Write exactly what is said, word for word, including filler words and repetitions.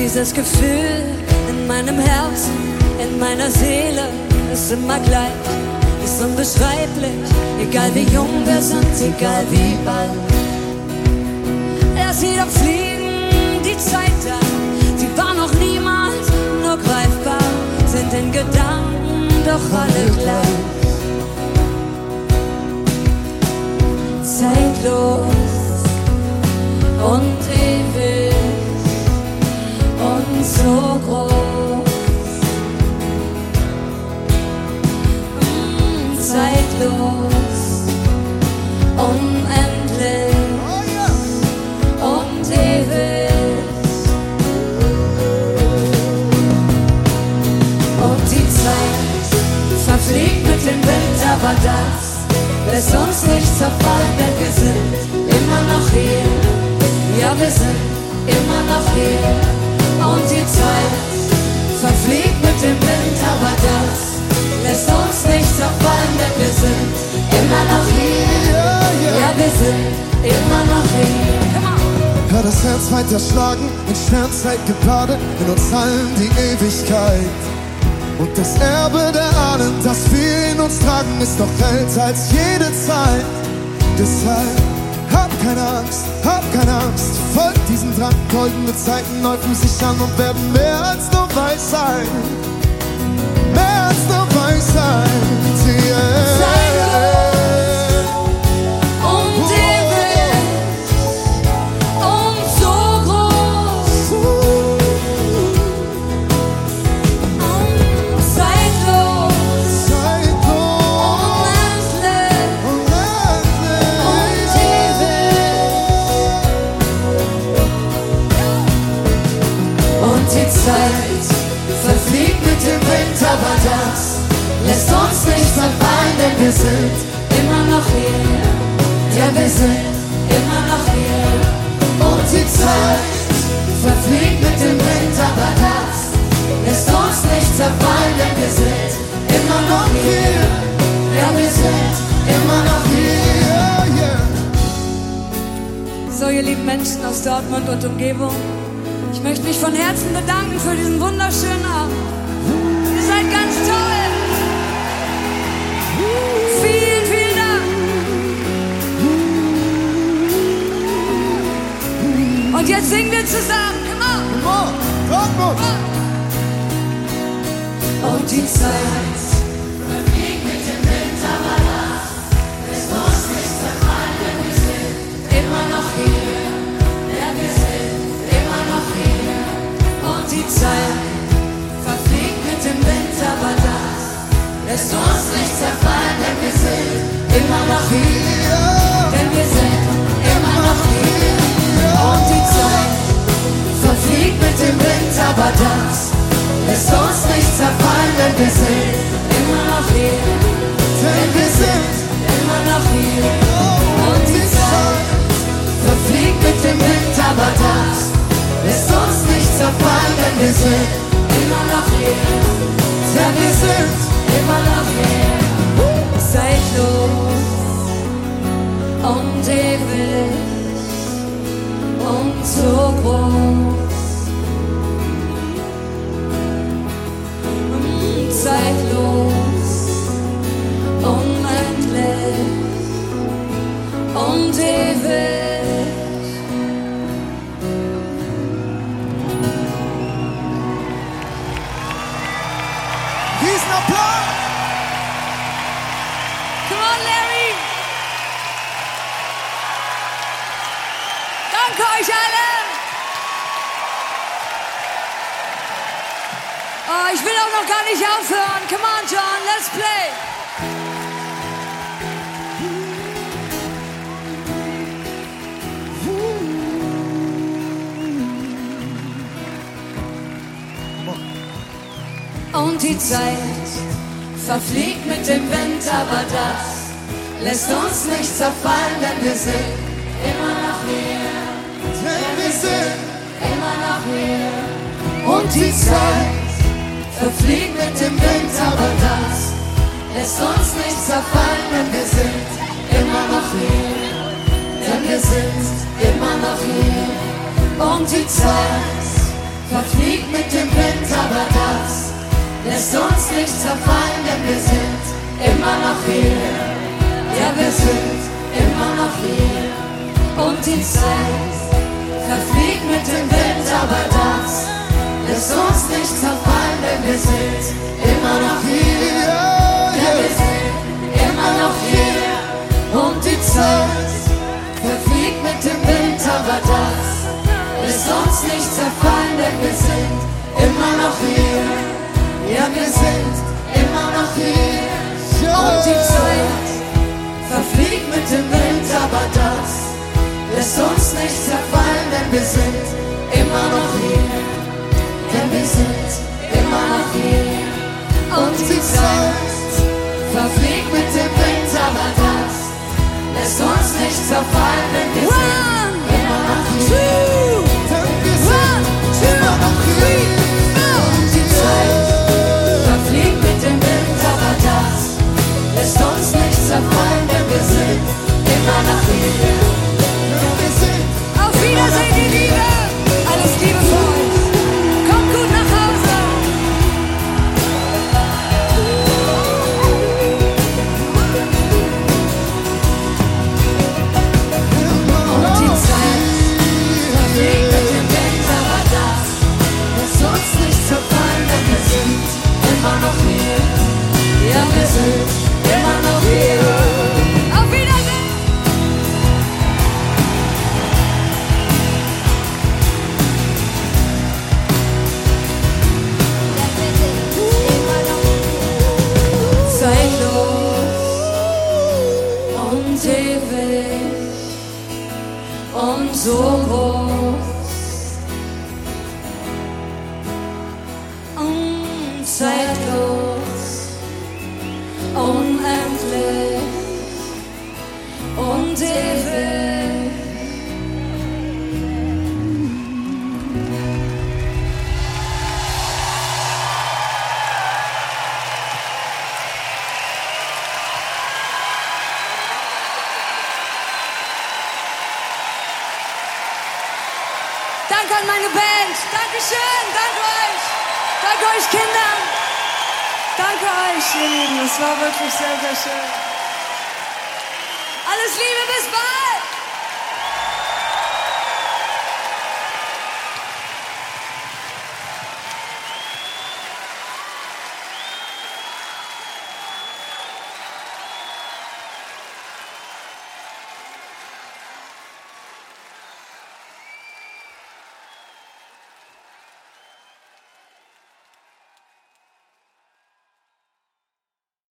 Dieses Gefühl in meinem Herzen, in meiner Seele ist immer gleich, ist unbeschreiblich. Egal wie jung wir sind, egal wie alt. Lass sie doch fliegen, die Zeit da, sie war noch niemals nur greifbar, sind in Gedanken doch alle gleich. Zeitlos und ewig und so groß. Mm, zeitlos, unendlich und ewig. Und die Zeit verfliegt mit dem Wind, aber das lässt uns nicht zerfallen, denn wir sind immer noch hier. Ja, wir sind immer noch hier. Und die Zeit verfliegt mit dem Wind, aber das lässt uns nicht zerfallen, denn wir sind immer noch hier. Ja, wir sind immer noch hier. Hör das Herz weiter schlagen, in Sternzeit gebadet, in uns allen die Ewigkeit. Und das Erbe der Ahnen, das wir in uns tragen, ist noch älter als jede Zeit. Deshalb hab keine Angst, hab keine Angst, folg diesem Drang. Goldene Zeiten häufen sich an und werden mehr als nur Weisheit. Mehr als nur Weisheit, yeah. Verfliegt mit dem Wind, aber das lässt uns nicht zerfallen, denn wir sind immer noch hier. Ja, wir sind immer noch hier. Und die Zeit verfliegt mit dem Wind, aber das lässt uns nicht zerfallen, denn wir sind immer noch hier. Ja, wir sind immer noch hier. So, ihr lieben Menschen aus Dortmund und Umgebung, ich möchte mich von Herzen bedanken für diesen wunderschönen Abend. Ihr seid ganz toll. Vielen, vielen Dank. Und jetzt singen wir zusammen. Come on. Come on. Und die Zeit verfliegt mit dem Wind, aber das lässt uns nicht zerfallen, denn wir sind immer noch hier. Ja, wir sind immer noch hier. Und die Zeit verfliegt mit dem Wind, aber das lässt uns nicht zerfallen, denn wir sind immer noch hier. Denn wir sind immer noch hier. Und die Zeit verfliegt mit dem Wind, aber das lässt uns nicht zerfallen, denn wir sind immer noch hier. Denn wir sind immer noch hier. Und die Zeit verfliegt mit dem Wind, aber das lässt uns nicht zerfallen, denn wir sind immer noch hier. Denn wir sind immer noch hier. Zeitlos und ewig und so groß. Zeitlos, unendlich und ewig. Riesenapplaus! Come on, Larry! Danke euch alle! Oh, ich will auch noch gar nicht aufhören. Come on, John, let's play! Und die Zeit verfliegt mit dem Wind, aber das lässt uns nicht zerfallen, denn wir sind immer noch hier. Denn wir sind immer noch hier. Und die Zeit verfliegt mit dem Wind, aber das lässt uns nicht zerfallen, denn wir sind immer noch hier. Denn wir sind immer noch hier. Und die Zeit verfliegt Lässt uns nicht zerfallen, denn wir sind immer noch hier. Ja, wir sind immer noch hier. Und die Zeit verfliegt mit dem Wind, aber das lässt uns nicht zerfallen, denn wir sind immer noch hier. Ja, wir sind immer noch hier. Und die Zeit verfliegt mit dem Wind, aber das lässt uns nicht zerfallen, denn wir sind immer noch hier. Ja, wir sind immer noch hier. Und die Zeit verfliegt mit dem Wind, aber das lässt uns nicht zerfallen, denn wir sind immer noch hier. Denn wir sind immer noch hier. Und die Zeit verfliegt mit dem Wind, aber das lässt uns nicht zerfallen, denn wir sind immer noch hier. Denn wir sind immer noch hier. Und die Zeit verfliegt mit dem Wind, aber das lässt uns nicht zerfallen, denn wir sind immer noch hier. Denn wir sind auf Wiedersehen, die Liebe. Alles Liebe für euch. Kommt gut nach Hause. Und die Zeit verfliegt mit dem Wind, aber das lässt uns nicht zerfallen, denn wir sind immer noch hier. Ja, wir sind immer noch hier. Auf Wiedersehen! Zeitlos und ewig und so groß. Und zeitlos, unendlich und ewig. Danke an meine Band. Dankeschön. Danke euch. Danke euch Kindern. Danke euch, ihr Lieben. Es war wirklich sehr, sehr schön. Alles Liebe, bis bald.